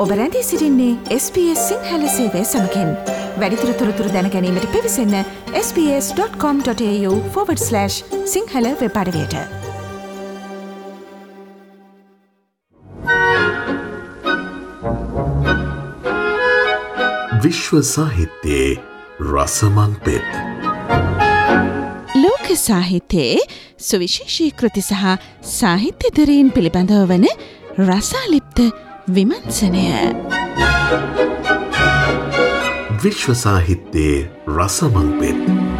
ඔබ රැඳී සිටින්නේ SBS සිංහල සේවය සමගින්. වැඩිදුර තොරතුරු දැන ගැනීමට පිවිසන්න sbs.com.au/සිංහල වෙබ් අඩවියට. විශ්ව සාහිත්‍යයේ රසමන් පෙත්. ලෝක සාහිත්‍යයේ සුවිශේෂී කෘති සහ සාහිත්‍යදරීන් පිළිබඳව වන රසාලිප්ත විමර්ශනය. විශ්ව සාහිත්‍යයේ රසමන් පෙත්.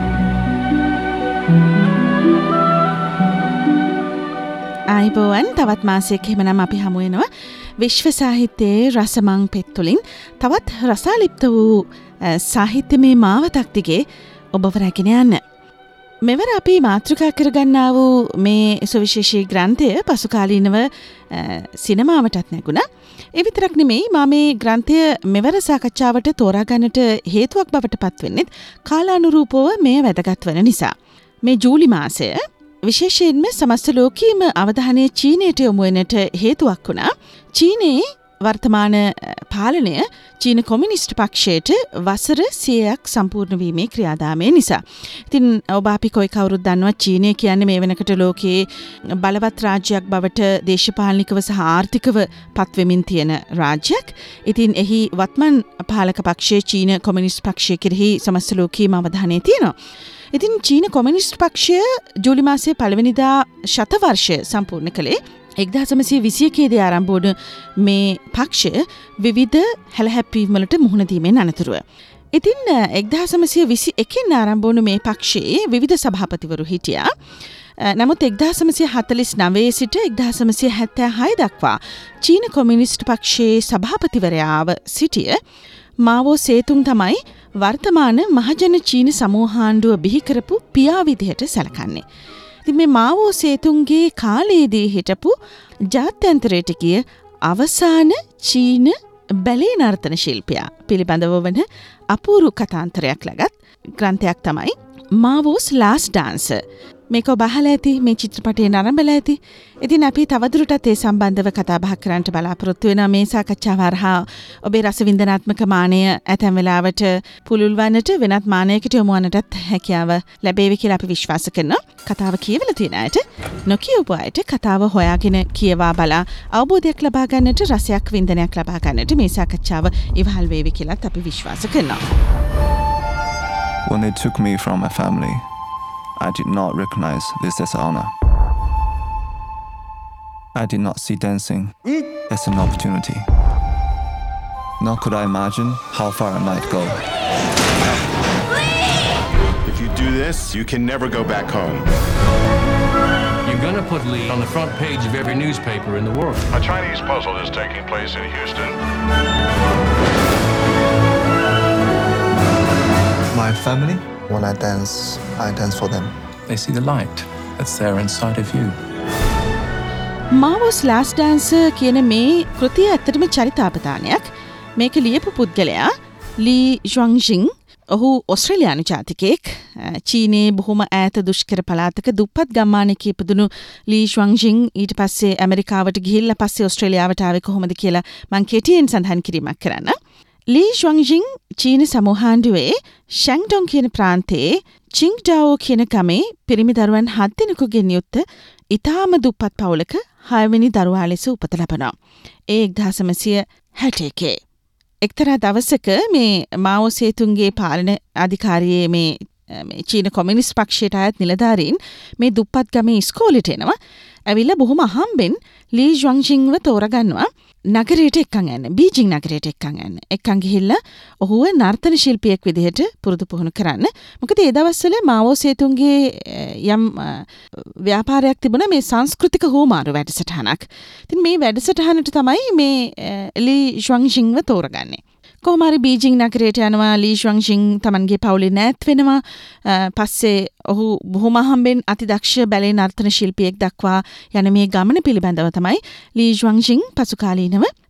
ආයිබෝවන්, තවත් මාසයක එහෙමනම් අපි හමු වෙනවා විශ්ව සාහිත්‍යයේ රසමන් පෙත් තුළින් තවත් රසාලිප්ත වූ සාහිත්‍යමය මාවතක් දිගේ ඔබව රැගෙන යන්න. මෙවර අපි මාතෘකා කරගන්නා වූ මේ සුවිශේෂී ග්‍රන්ථය පසුකාලීනව සිනමාවටත් නැගුණා. ඒ විතරක් නෙමෙයි, මා මේ ග්‍රන්ථය මෙවර සාකච්ඡාවට තෝරාගන්නට හේතුවක් බවට පත් වෙන්නේ කාලානුරූපව මේ වැදගත් වන නිසා. මේ ජූලි මාසය විශේෂයෙන්ම සමස්ත ලෝකීයම අවධානය චීනයට යොමු වෙනට හේතුවක් වුණා. චීනයේ වර්තමාන පාලනය චීන කොමියුනිස්ට් පක්ෂයට වසර 100ක් සම්පූර්ණ වීමේ ක්‍රියාදාමය නිසා. ඉතින් ඔබ අපි කොයි කවුරුත් දන්නවා චීනය කියන්නේ මේ වෙනකොට ලෝකයේ බලවත් රාජ්‍යයක් බවට දේශපාලනිකව සහ ආර්ථිකව පත්වෙමින් තියෙන රාජ්‍යයක්. ඉතින් එහි වත්මන් පාලක පක්ෂයේ චීන කොමියුනිස්ට් පක්ෂය කෙරෙහි සමස්ත ලෝකීයම අවධානය තියෙනවා. ඉතින් චීන කොමියුනිස්ට් පක්ෂය ජූලි මාසයේ 1 වෙනිදා ශතවර්ෂය සම්පූර්ණ කළේ. 1921 ආරම්භ වුණ මේ පක්ෂය විවිධ හැලහැප්පීම් වලට මුහුණ දීමෙන් අනතුරුව. ඉතින් 1921 ආරම්භ වුණ මේ පක්ෂයේ විවිධ සභාපතිවරු හිටියා. නමුත් 1949 සිට 1976 දක්වා චීන කොමියුනිස්ට් පක්ෂයේ සභාපතිවරයාව සිටිය මාවෝ සේතුන් තමයි වර්තමාන මහජන චීන සමූහාණ්ඩුව බිහි කරපු පියා විදිහට සැලකන්නේ. ඉතින් මේ මාවෝ සේතුන්ගේ කාලයේදී හිටපු ජාත්‍යන්තරයට ගිය අවසාන චීන බැලේ නර්තන ශිල්පියා පිළිබඳව වන අපූර්ව කතාන්තරයක් ලගත් ග්‍රන්ථයක් තමයි මාවෝස් ලාස්ට් ඩාන්ස්. මේක ඔබ අහලා ඇති, මේ චිත්‍රපටය නරඹලා ඇති. ඉතින් අපි තවදුරටත් ඒ සම්බන්ධව කතා බහ කරන්නට බලාපොරොත්තු වෙනවා. මේ සාකච්ඡාව හරහා ඔබේ රසවින්දනාත්මක මානය ඇතැම් වෙලාවට පුළුල් වන්නට, වෙනත් මානයකට යොමු වන්නටත් හැකියාව ලැබේවි කියලා අපි විශ්වාස කරනවා. කතාව කියවලා තියෙන අයට, නොකියවපු අයට කතාව හොයාගෙන කියවා බලා අවබෝධයක් ලබා ගන්නට, රසයක් වින්දනයක් ලබා ගන්නට මේ සාකච්ඡාව ඉවහල් වේවි කියලාත් අපි විශ්වාස කරනවා. When they took me from my family, I did not recognize this as honor. I did not see dancing as an opportunity. Nor could I imagine how far I might go. If you do this, you can never go back home. You're gonna put Lee on the front page of every newspaper in the world. A Chinese puzzle is taking place in Houston. My family, when I dance for them. they see the light that's there inside of you. Mao's last dance කියන මේ කෘතිය ඇත්තටම චරිතාපදානයක්. මේක ලියපු පුද්ගලයා ලී ෂුවන්ජින්. ඔහු ඔස්ට්‍රේලියානු ජාතිකයෙක්. චීනයේ බොහොම ඈත දුෂ්කර පළාතක දුප්පත් ගම්මානයක ඉපදුණු ලී ෂුවන්ජින් ඊට පස්සේ ඇමරිකාවට ගිහිල්ලා පස්සේ ඔස්ට්‍රේලියාවට ආවේ කොහොමද කියලා මං කෙටියෙන් සඳහන් කිරීමක් කරන්න. ලී ෂුවන්ජින් චීන සමූහාණ්ඩුවේ ෂැන්ඩොන් කියන ප්‍රාන්තයේ චින්ග්ඩාවෝ කියන ගමේ පිරිමි දරුවන් 7 දෙනෙකුගෙන් යුත් ඉතාම දුප්පත් පවුලක 6 වෙනි දරුවා ලෙස උපත ලබනවා. ඒ 1961. එක්තරා දවසක මේ මාවෝ සේතුන්ගේ පාලන අධිකාරියේ මේ චීන කොමියුනිස්ට් පක්ෂයට අයත් නිලධාරීන් මේ දුප්පත් ගමේ ඉස්කෝලේට එනවා. ඇවිල්ලා බොහොම අහම්බෙන් ලී ෂුවන්ජින්ව තෝරගන්නවා නගරයට එක්කන් යන්න, බීජිං නගරයට එක්කන් යන්න. එක්කන් ගිහිල්ලා ඔහුව නර්තන ශිල්පියෙක් විදිහට පුරුදු පුහුණු කරන්න. මොකද ඒ දවස්වල මාවෝ සේතුන්ගේ යම් ව්‍යාපාරයක් තිබුණා, මේ සංස්කෘතික හෝමාරු වැඩසටහනක්. ඉතින් මේ වැඩසටහනට තමයි මේ ලී ෂුවන්ජින්ව තෝරගන්නේ. කොහොම හරි බීජිං නගරයට යනවා. ලී ෂුවන්ජින් තමන්ගේ පවුලේ නෑත් වෙනවා. පස්සේ ඔහු බොහොම අහම්බෙන් අතිදක්ෂ බැලේ නර්තන ශිල්පියෙක් දක්වා යන මේ ගමන පිළිබඳව තමයි ලී ෂුවන්ජින් පසු කාලීනව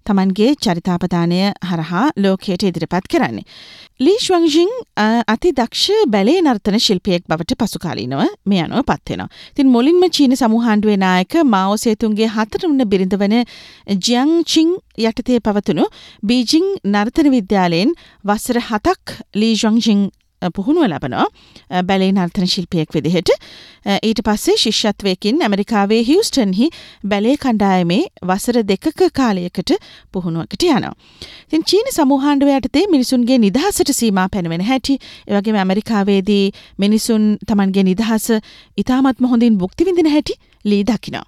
තමන්ගේ චරිතාපදානය හරහා ලෝකයට ඉදිරිපත් කරන්නේ. ලී ෂුවන්ජින් අති දක්ෂ බැලේ නර්තන ශිල්පියෙක් බවට පසුකාලීනව මේ අනුව පත්වෙනවා. ඉතින් මුලින්ම චීන සමූහාණ්ඩුවේ නායක මාෝ සේතුන්ගේ 4 වන බිරිඳ වන ජියං චින් යටතේ පවතුණු බීජිං නර්තන විද්‍යාලයෙන් වසර 7ක් ලී ෂුවන්ජින් පුහුණුව ලබනවා බැලේ නර්තන ශිල්පියෙක් විදිහට. ඊට පස්සේ ශිෂ්‍යත්වයකින් ඇමරිකාවේ හියුස්ටන්හි බැලේ කණ්ඩායමේ වසර 2ක කාලයකට පුහුණුවකට යනවා. ඉතින් චීන සමූහාණ්ඩුව යටතේ මිනිසුන්ගේ නිදහසට සීමා පැනවෙන හැටි, ඒ වගේම ඇමරිකාවේදී මිනිසුන් තමන්ගේ නිදහස ඉතාමත්ම හොඳින් භුක්ති විඳින හැටි ලී දකිනවා.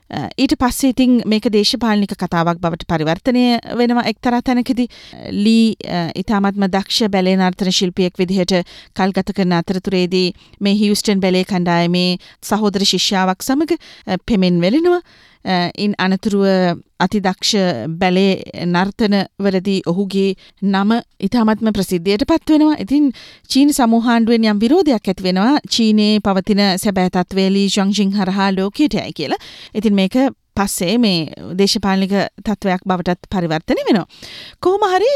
ඊට පස්සේ ඉතින් මේක දේශපාලනික කතාවක් බවට පරිවර්තනය වෙනවා එක්තරා තැනකදී. ලී ඉතාමත්ම දක්ෂ බැලේ නර්තන ශිල්පියෙක් විදිහට කල්ගත කරන අතරතුරේදී මේ හියුස්ටන් බැලේ කණ්ඩායමේ සහෝදර ශිෂ්‍යාවක් සමග පෙමෙන් වෙලෙනවා. ඉන් අනතුරුව අතිදක්ෂ බැලේ නර්තන වලදී ඔහුගේ නම ඉතාමත්ම ප්‍රසිද්ධියට පත් වෙනවා. ඉතින් චීන සමූහාණ්ඩුවෙන් යම් විරෝධයක් ඇති වෙනවා චීනයේ පවතින සැබෑ තත්ත්වය ලී ෂුවන්ජින් හරහා ලෝකයට යයි කියලා. ඉතින් මේක පස්සේ මේ දේශපාලනික තත්ත්වයක් බවටත් පරිවර්තනය වෙනවා. කොහොම හරි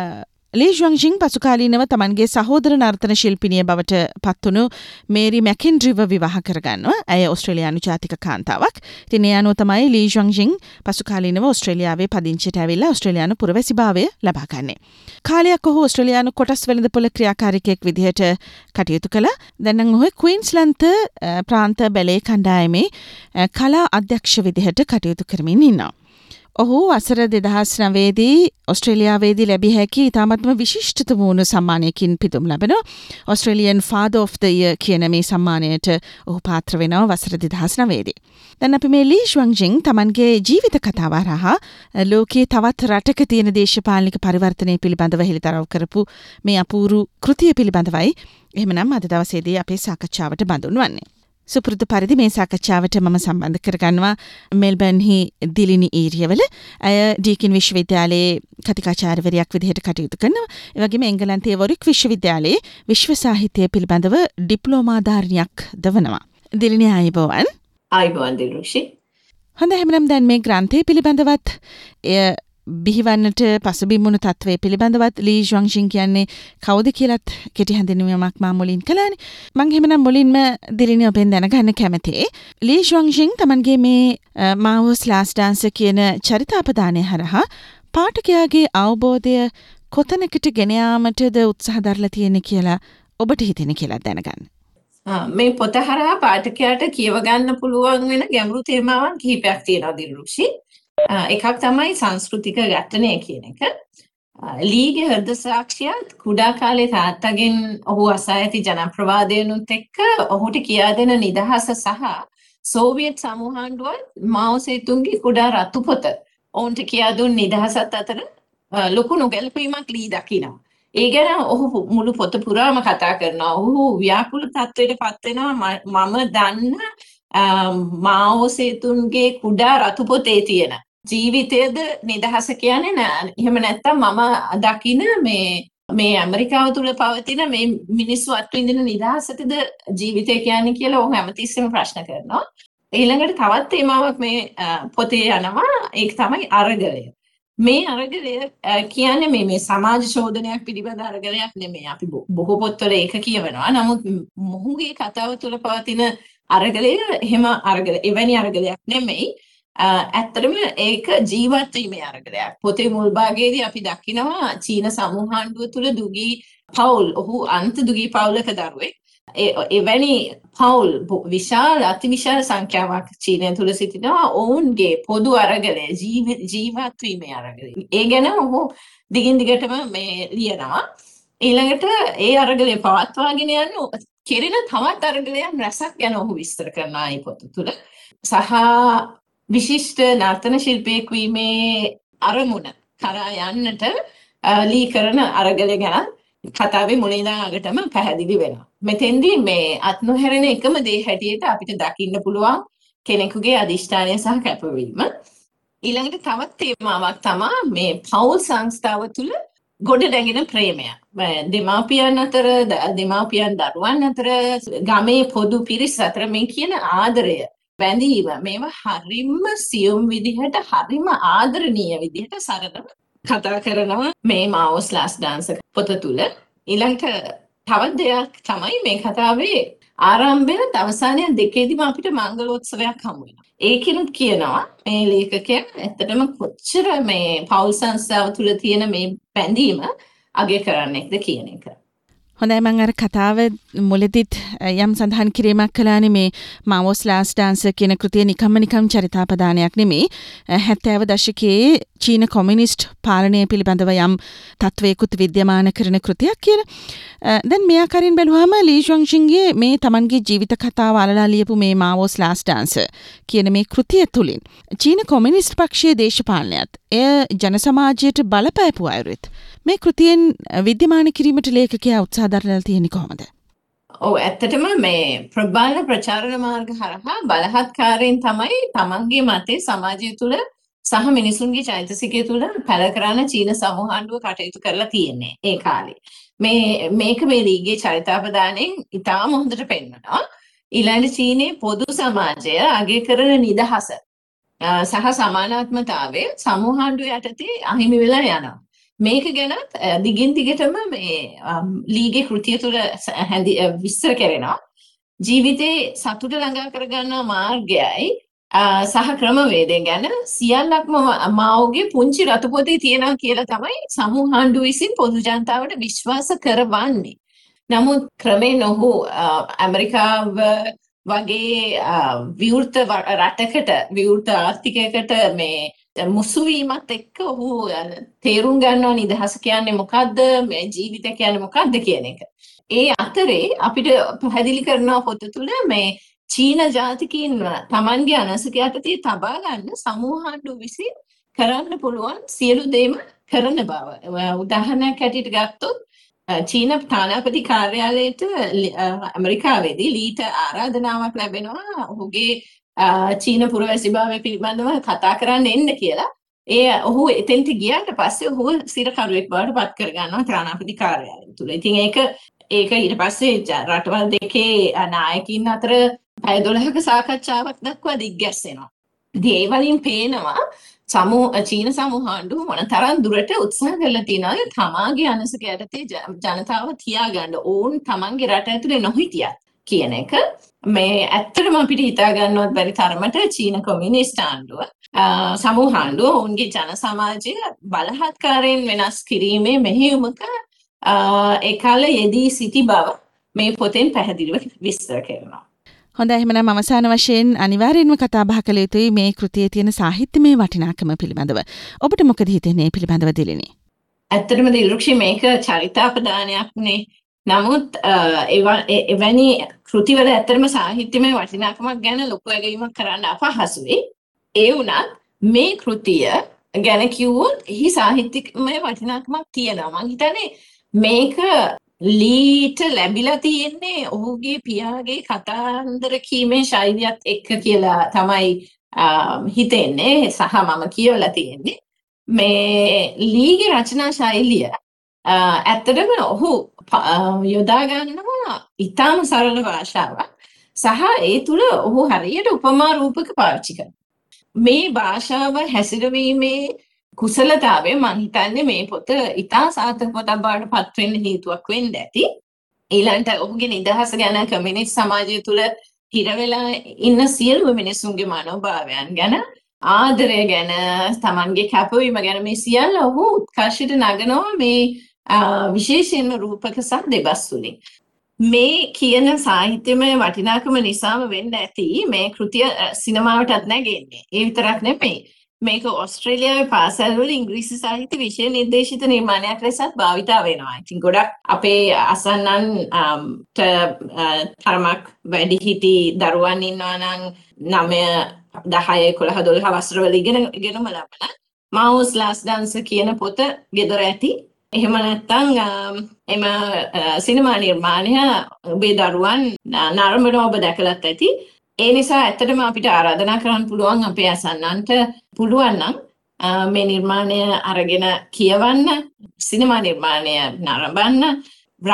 ලී ෂුවන්ජින් පසුකාලීනව තමන්ගේ සහෝදර නර්තන ශිල්පිනිය බවට පත්වුණු මේරි මැකෙන්ඩ්‍රිව විවාහ කරගන්නවා. ඇය ඔස්ට්‍රේලියානු ජාතික කාන්තාවක්. ඉතින් ඒ අනුව තමයි ලී ෂුවන්ජින් පසුකාලීනව ඔස්ට්‍රේලියාවේ පදිංචියට ඇවිල්ලා ඔස්ට්‍රේලියානු පුරවැසිභාවය ලබා ගන්නේ. කාලයක් ඔහු ඔස්ට්‍රේලියානු කොටස් වෙළඳපොළ ක්‍රියාකාරිකයෙක් විදිහට කටයුතු කළා. දැන් නම් ඔහු ක්වීන්ස්ලන්ත ප්‍රාන්ත බැලේ කණ්ඩායමේ කලා අධ්‍යක්ෂ විදිහට කටයුතු කරමින් ඉන්නවා. ඔහු වසර 2009දී ඔස්ට්‍රේලියාවේදී ලැබිය හැකි ඉතාමත්ම විශිෂ්ටත වූණු සම්මානයකින් පිදුම් ලබනවා. Australian father of the year කියන මේ සම්මානයට ඔහු පාත්‍ර වෙනවා වසර 2009දී. දැන් අපි මේ ලී ෂුවන්ජින් තමන්ගේ ජීවිත කතාව හරහා ලෝකයේ තවත් රටක තියෙන දේශපාලනික පරිවර්තනය පිළිබඳව හෙළිදරව් කරපු මේ අපූරු කෘතිය පිළිබඳවයි එහෙමනම් අද දවසේදී අපේ සාකච්ඡාවට බඳුන් වන්නේ. සුපුරුදු පරිදි මේ සාකච්ඡාවට මම සම්බන්ධ කරගන්නවා මෙල්බර්න්හි දිලිනි ඊරියවල. ඇය ඩීකින් විශ්වවිද්‍යාලයේ කතිකාචාර්යවරියක් විදිහට කටයුතු කරනවා. ඒ වගේම එංගලන්තයේ වොරික් විශ්වවිද්‍යාලයේ විශ්ව සාහිත්‍ය පිළිබඳව ඩිප්ලෝමාධාරණයක් දවනවා. දිලිනි ආයුබෝවන්. ආයුබෝවන් දිලුෂි. හොඳ හැමනම් දැන් මේ ග්‍රන්ථය පිළිබඳවත් එය බිහිවන්නට පසුබිම්වුණු තත්ත්වය පිළිබඳවත් ලී ෂුවන්ජින් කියන්නේ කවුද කියලත් කෙටි හැඳින්වීමක් මා මුලින් කළානේ. මං එහෙමනම් මුලින්ම දිලිනි ඔබෙන් දැනගන්න කැමතියි. ලී ෂුවන්ජින් තමන්ගේ මේ මාවෝස් ලාස්ට් ඩාන්ස් කියන චරිතාපදානය හරහා පාඨකයාගේ අවබෝධය කොතනකට ගෙන යාමටද උත්සාහ දරලා තියෙන්නේ කියලා ඔබට හිතෙන කියලා දැනගන්න. මේ පොත හරහා පාඨකයාට කියව ගන්න පුළුවන් වෙන ගැඹුරු තේමාවන් කිහිපයක් තියෙනවා දිලුෂි. එකක් තමයි සංස්කෘතික ඝට්ටනය කියන එක. ලීගේ හෘද සාක්ෂියත් කුඩා කාලේ තාත්තගෙන් ඔහු අසා ඇති ජනප්‍රවාදයනුත් එක්ක ඔහුට කියා දෙන නිදහස සහ සෝවියට් සමූහාණ්ඩුවත් මාෝ සේතුන්ගේ කුඩා රතු පොත ඔවුන්ට කියා දුන් නිදහසත් අතර ලොකු නොගැලපීමක් ලී දකිනවා. ඒ ගැන ඔහු මුළු පොත පුරාම කතා කරනවා. ඔහු ව්‍යාකූල තත්ත්වයට පත් වෙනවා. මම දන්න මාෝ සේතුන්ගේ කුඩා රතු පොතේ තියෙන ජීවිතයද නිදහස කියන්නේ නෑ. එහෙම නැත්තම් මම දකින මේ ඇමරිකාව තුළ පවතින මේ මිනිස්සු අත්විඳින නිදහසටද ජීවිතය කියන්නේ කියලා ඔහු හැමතිස්සෙම ප්‍රශ්න කරනවා. ඊළඟට තවත් තේමාවක් මේ පොතේ යනවා. ඒක තමයි අරගලය. මේ අරගලය කියන්නේ මේ සමාජ ශෝධනයක් පිළිබඳ අරගලයක් නෙමෙයි. අපි බොහෝ පොත්වල ඒක කියවනවා. නමුත් මොහුගේ කතාව තුළ පවතින අරගලය එහෙම එවැනි අරගලයක් නෙමෙයි. ඇත්තටම ඒක ජීවත් වීමේ අරගලයක්. පොතේ මුල් භාගයේදී අපි දකිනවා චීන සමූහාණ්ඩුව තුළ දුගී පවුල්, ඔහු අන්ත දුගී පවුලක දරුවෙක්. එවැනි පවුල් අතිවිශාල සංඛ්‍යාවක් චීනය තුළ සිටිනවා. ඔවුන්ගේ පොදු අරගලය ජීවත් වීමේ අරගලය. ඒ ගැන ඔහු දිගින් දිගටම මේ ලියනවා. ඊළඟට ඒ අරගලය පවත්වාගෙන යන කෙරෙන තවත් අරගලයන් රැසක් ගැන ඔහු විස්තර කරනවා මේ පොත තුළ. සහ විශිෂ්ට නර්තන ශිල්පියෙක් වීමේ අරමුණ කරා යන්නට ලී කරන අරගලය ගැන කතාවේ මුලින් ඉඳන් අගටම පැහැදිලි වෙනවා. මෙතෙන්දී මේ අත් නොහැරෙන එකම දේ හැටියට අපිට දකින්න පුළුවන් කෙනෙකුගේ අදිෂ්ඨානය සහ කැපවීම. ඊළඟට තවත් තේමාවක් තමයි මේ පෞල් සංස්ථාව තුළ ගොඩ නැගෙන ප්‍රේමය. දෙමාපියන් අතර, දෙමාපියන් දරුවන් අතර, ගමේ පොදු පිරිස අතර මේ කියන ආදරය බැඳීම මේවා හරිම සියුම් විදිහට හරිම ආදරණීය විදිහට සරලව කතා කරනවා මේ මාවෝස් ලාස්ට් ඩාන්ස් පොත තුල. ඊළඟට තවත් දෙයක් තමයි මේ කතාවේ ආරම්භය අවසානය දෙකේදීම අපිට මංගලෝත්සවයක් හමු වෙනවා. ඒකිනුත් කියනවා මේ ලේඛකයා ඇත්තටම කොච්චර මේ පෞල් සංස්ථාව තුල තියෙන මේ බැඳීම අගය කරන්නේද කියන එක. හොඳයි මං අර කතාව මුලදිත් යම් සඳහන් කිරීමක් කළානේ මේ මාවෝස් ලාස්ට් ඩාන්ස් කියන කෘතිය නිකම් චරිතාපදානයක් නෙමෙයි 70 දශකයේ චීන කොමියුනිස්ට් පාලනය පිළිබඳව යම් තත්වයකුත් විද්‍යමාන කරන කෘතියක් කියලා. දැන් මේ ආකාරයෙන් බැලුවාම ලී ෂොන්ග්ෂින්ගේ මේ තමන්ගේ ජීවිත කතාව අලලා ලියපු මේ මාවෝස් ලාස්ට් ඩාන්ස් කියන මේ කෘතිය තුලින් චීන කොමියුනිස්ට් පක්ෂයේ දේශපාලනයත් එය ජන සමාජයට බලපෑපු අයුරුත් මේ කෘතියෙන් විද්‍යමාන කිරීමට ලේඛකයා උත්සාහ දරලා තියෙන්නේ කොහොමද? ඔව් ඇත්තටම මේ ප්‍රබල ප්‍රචාරණ මාර්ග හරහා බලහත්කාරයෙන් තමයි තමන්ගේ මතේ සමාජය තුළ සහ මිනිසුන්ගේ චෛතසිකය තුළ පැල කරන චීන සමූහ ආණ්ඩුව කටයුතු කරලා තියෙන්නේ ඒ කාලේ. මේක මේ ලීගේ චරිතාපදානයෙන් ඉතාම හොඳට පෙන්වනවා. ඊළඟ චීනයේ පොදු සමාජය අගය කරන නිදහස සහ සමානාත්මතාවය සමූහ ආණ්ඩුව යටතේ අහිමි වෙලා යනවා. මේක ගැනත් දිගින් දිගටම මේ ලීගේ කෘතිය තුළ විස්තර කරනවා. ජීවිතේ සතුට ළඟා කරගන්නා මාර්ගයයි සහ ක්‍රමවේදය ගැන සියල්ලක්ම මාවෝගේ පුංචි රතු පොතේ තියෙනවා කියලා තමයි සමූහ ආණ්ඩුව විසින් පොදු ජනතාවට විශ්වාස කරවන්නේ. නමුත් ක්‍රමෙන් ඔහු ඇමරිකාව වගේ විවෘත රටකට විවෘත ආර්ථිකයකට මේ මුසු වීමත් එක්ක ඔහු තේරුම් ගන්නවා නිදහස කියන්නේ මොකද්ද මේ ජීවිතය කියන්නේ මොකද්ද කියන එක. ඒ අතරේ අපිට පැහැදිලි කරනවා පොත තුළ මේ චීන ජාතිකයින් තමන්ගේ අනසක යටතේ තබා ගන්න සමූහ ආණ්ඩුව විසින් කරන්න පුළුවන් සියලු දේම කරන බව. උදාහරණයක් හැටියට ගත්තොත් චීන තානාපති කාර්යාලයට ඇමරිකාවේදී ලීට ආරාධනාවක් ලැබෙනවා ඔහුගේ චීන පුරවැසිභාවය පිළිබඳව කතා කරන්න එන්න කියලා. ඔහු එතෙන්ට ගියාට පස්සේ ඔහු සිරකරුවෙක් බවට පත් කරගන්නවා තානාපති කාර්යාලය තුළ. ඉතින් ඒක ඊට පස්සේ රටවල් දෙකේ නායකින් අතර පැය 12ක සාකච්ඡාවක් දක්වා දිග්ගැස්සෙනවා. ඉතින් ඒ වලින් පේනවා චීන සමූහ ආණ්ඩුව මොනතරම් දුරට උත්සාහ කරලා තියෙනවද තමාගේ අනසක යටතේ ජනතාව තියාගන්න ඕන් තමන්ගේ රට ඇතුලේ නොහිටියත් කියන එක. මේ ඇත්තටම අපිට හිතා ගන්නවත් බැරි තරමට චීන කොමියුනිස්ට් ආණ්ඩුව සමූහ ආණ්ඩුව ඔවුන්ගේ ජන සමාජය බලහත්කාරයෙන් වෙනස් කිරීමේ මෙහෙයුමක ඒකාල යෙදී සිටි බව මේ පොතෙන් පැහැදිලිව විස්තර කරනවා. හොඳයි එහෙනම් අවසාන වශයෙන් අනිවාර්යෙන්ම කතා බහ කළ යුතුයි මේ කෘතියේ තියෙන සාහිත්‍යමය වටිනාකම පිළිබඳව. ඔබට මොකද හිතෙන්නේ පිළිබඳව දිලිනේ? ඇත්තටම දිල්රුක්ෂි මේක චරිතාපදානයක්නේ. නමුත් එවැනි කෘතිවල ඇත්තටම සාහිත්‍යමය වටිනාකමක් ගැන ලොකු ඇගීමක් කරන්න අපහසුයි. ඒ වුණත් මේ කෘතිය ගැන කිව්වොත් එහි සාහිත්‍යමය වටිනාකමක් තියෙනවා. මං හිතන්නේ මේක ලීට ලැබිලා තියෙන්නේ ඔහුගේ පියාගේ කතාන්දර කීමේ ශෛලියත් එක්ක කියලා තමයි හිතෙන්නේ සහ මම කියවලා තියෙන්නේ. මේ ලීගේ රචනා ශෛලිය ඇත්තටම ඔහු යොදා ගන්නවා ඉතාම සරල භාෂාවක් සහ ඒ තුල ඔහු හරියට උපමා රූපක පාවිච්චි කරනවා. මේ භාෂාව හැසිරවීමේ කුසලතාවය මං හිතන්නේ මේ පොත ඉතා සාර්ථක පොතක් බවට පත් වෙන්න හේතුවක් වෙන්න ඇති. ඊළඟට ඔහුගේ නිදහස ගැන කමියුනිස්ට් සමාජය තුළ හිර වෙලා ඉන්න සියලුම මිනිසුන්ගේ මනෝභාවයන් ගැන ආදරය ගැන තමන්ගේ කැපවීම ගැන මේ සියල්ල ඔහු උත්කර්ෂයට නගනවා මේ විශේෂයෙන්ම රූපක සහ දෙබස් වලින්. මේ කියන සාහිත්‍යමය වටිනාකම නිසාම වෙන්න ඇති මේ කෘතිය සිනමාවටත් නැගෙන්නේ. ඒ විතරක් නෙමෙයි. මේක ඕස්ට්‍රේලියාවේ පාසල් වල ඉංග්‍රීසි සාහිත්‍ය විෂය නිර්දේශිත නිර්මාණයක් ලෙසත් භාවිතා වෙනවා. ඉතින් ගොඩක් අපේ අසන්නන් තරමක් වැඩිහිටි දරුවන් ඉන්නවා නම් 9, 10, 11, 12 වසරවල ඉගෙනුම ලබන මාවෝස් ලාස්ට් ඩාන්ස් කියන පොත ගෙදර ඇති. එහෙම නැත්නම් එම සිනමා නිර්මාණය ඔබේ දරුවන් නරඹන ඔබ දැකලත් ඇති. ඒ නිසා ඇත්තටම අපිට ආරාධනා කරන්න පුළුවන් අපේ අසන්නන්ට පුළුවන් නම් මේ නිර්මාණය අරගෙන කියවන්න, සිනමා නිර්මාණය නරඹන්න,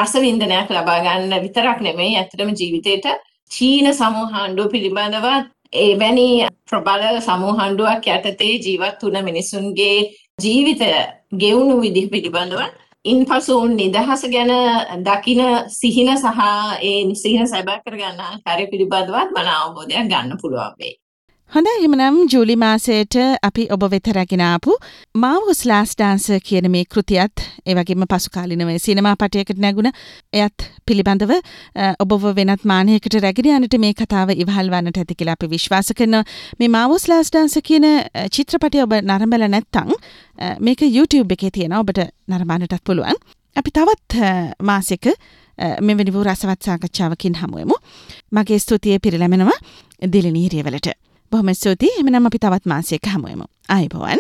රසවින්දනයක් ලබා ගන්න විතරක් නෙමෙයි ඇත්තටම ජීවිතේට චීන සමූහ ආණ්ඩුව පිළිබඳව එවැනි ප්‍රබල සමූහණ්ඩුවක් යටතේ ජීවත් වුණ මිනිසුන්ගේ ජීවිත ගෙවුණු විදිහ පිළිබඳව ඉන්පසු නිදහස ගැන දකින සිහින සහ ඒ සිහින සැබෑ කරගන්න ආකාරය පිළිබඳවත් මන අවබෝධයක් ගන්න පුළුවන් වෙයි. හොඳයි එහෙනම් ජූලි මාසයට අපි ඔබ වෙත රැගෙන ආපු මාවෝස් ලාස්ට් ඩාන්සර් කියන මේ කෘතියත් ඒ වගේම පසුකාලීනව සිනමා පටයකට නැගුණ එයත් පිළිබඳව ඔබව වෙනත් මානයකට රැගෙන යන්නට මේ කතාව ඉවහල් වන්නට ඇති කියලා අපි විශ්වාස කරනවා. මේ මාවෝස් ලාස්ට් ඩාන්සර් කියන චිත්‍රපටය ඔබ නරඹලා නැත්නම් මේක YouTube එකේ තියෙනවා. ඔබට නරඹන්නටත් පුළුවන්. අපි තවත් මාසෙක මෙවැනි වූ රසවත් සාකච්ඡාවකින් හමුවෙමු. මගේ ස්තුතිය පිරිලැමෙනවා දිලිනී හිරියවලට. බොහොම ස්තුතියි. එමනම් අපි තවත් මාසයක හමුවෙමු. ආයුබෝවන්.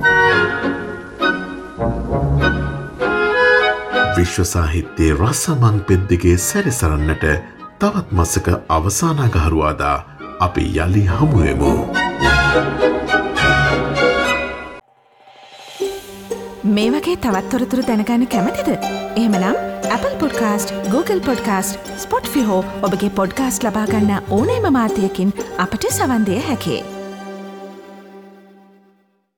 විශ්ව සාහිත්‍යයේ රසමං පෙද්දිගේ සැරිසරන්නට තවත් මාසක අවසාන අඟහරුවාදා අපි යලි හමුවෙමු. මේ වගේ තවත් තොරතුරු දැනගන්න කැමතිද? එහෙමනම් Apple Podcast, Google Podcast, Spotify හෝ ඔබගේ පොඩ්කාස්ට් ලබා ගන්න ඕනෑම මාධ්‍යයකින් අපට සවන් දිය හැකියි.